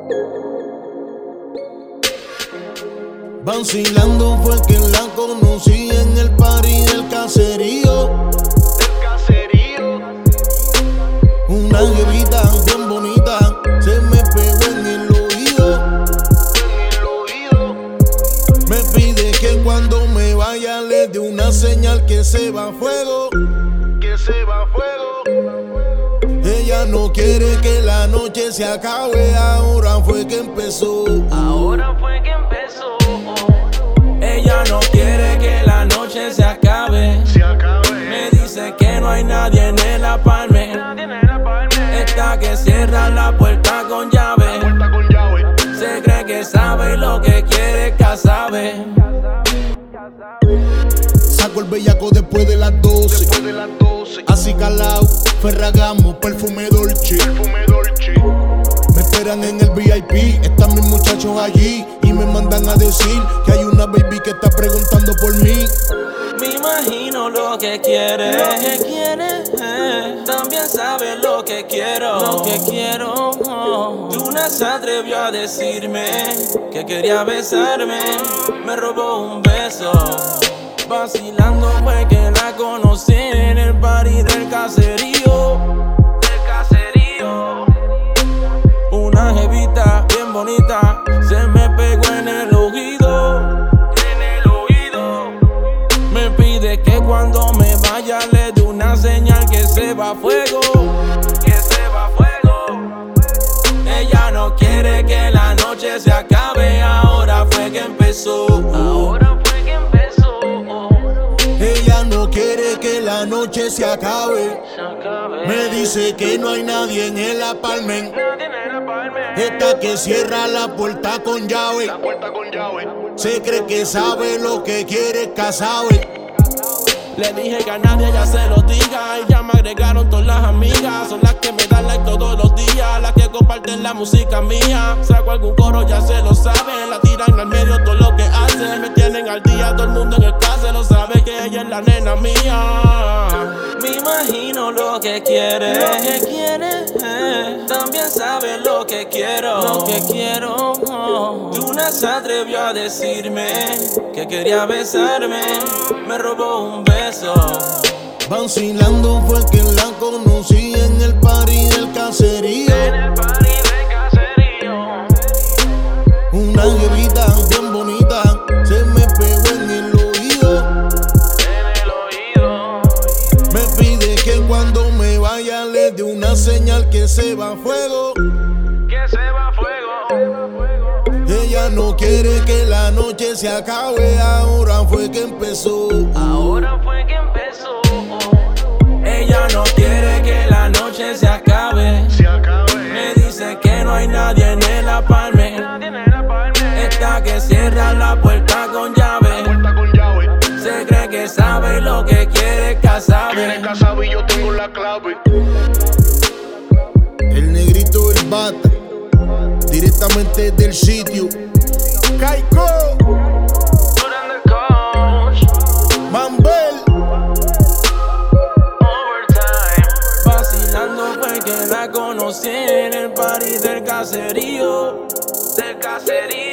Vacilando fue que la conocí en el party del caserío. Una jevita bien bonita se me pegó en el oído. Me pide que cuando me vaya le dé una señal que se va a fuego. Ella no quiere que la noche se acabe, ahora fue que empezó. Ella no quiere que la noche se acabe. Me dice que no hay nadie en el apartment. Esta que cierra la puerta con llave. Se cree que sabe lo que quiere, que sabe. Saco el bellaco después de las 12. Así calao, Ferragamo, perfume Dolce. Me esperan en el VIP, están mis muchachos allí y me mandan a decir que hay una baby que está preguntando por mí. Me imagino lo que quiere, también sabe lo que quiero, Luna se atrevió a decirme que quería besarme, me robó un beso. Vacilando fue que la conocí en el party del caserío. Una jevita bien bonita se me pegó en el oído. Me pide que cuando me vaya le dé una señal que se va a fuego. Ella no quiere que la noche se acabe, ahora fue que empezó. Ella no quiere que la noche se acabe. Me dice que no hay nadie en el apartment. Esta que cierra la puerta con llave. Se cree que sabe lo que quiere, que sabe. Le dije que a nadie ella se lo diga. Y ya me agregaron todas las amigas. Son las que me dan like todos los días, las que comparten la música mía. Saco algún coro, ya se lo saben. La tiran al medio todo lo que hacen. Me tienen al día, todo el mundo en el clase lo sabe que ella es la nena mía. Me imagino lo que quiere, también sabe lo que quiero, Luna se atrevió a decirme que quería besarme, me robó un beso. Vacilando fue que la conocí en el party del caserío. Una jevita bien bonita se me pegó en el oído. Me pide que cuando me vaya le dé una señal que se va a fuego. Ella no quiere que la noche se acabe, ahora fue que empezó. Ella no quiere que la noche se acabe. Me dice que no hay nadie en el apartment. Esta que cierra la puerta con llave. Se cree que sabe lo que quiere, que sabe. Y yo tengo la clave. El negrito del bata, directamente del sitio. Caico, Mambel. Vacilando fue que la conocí en el party del caserío.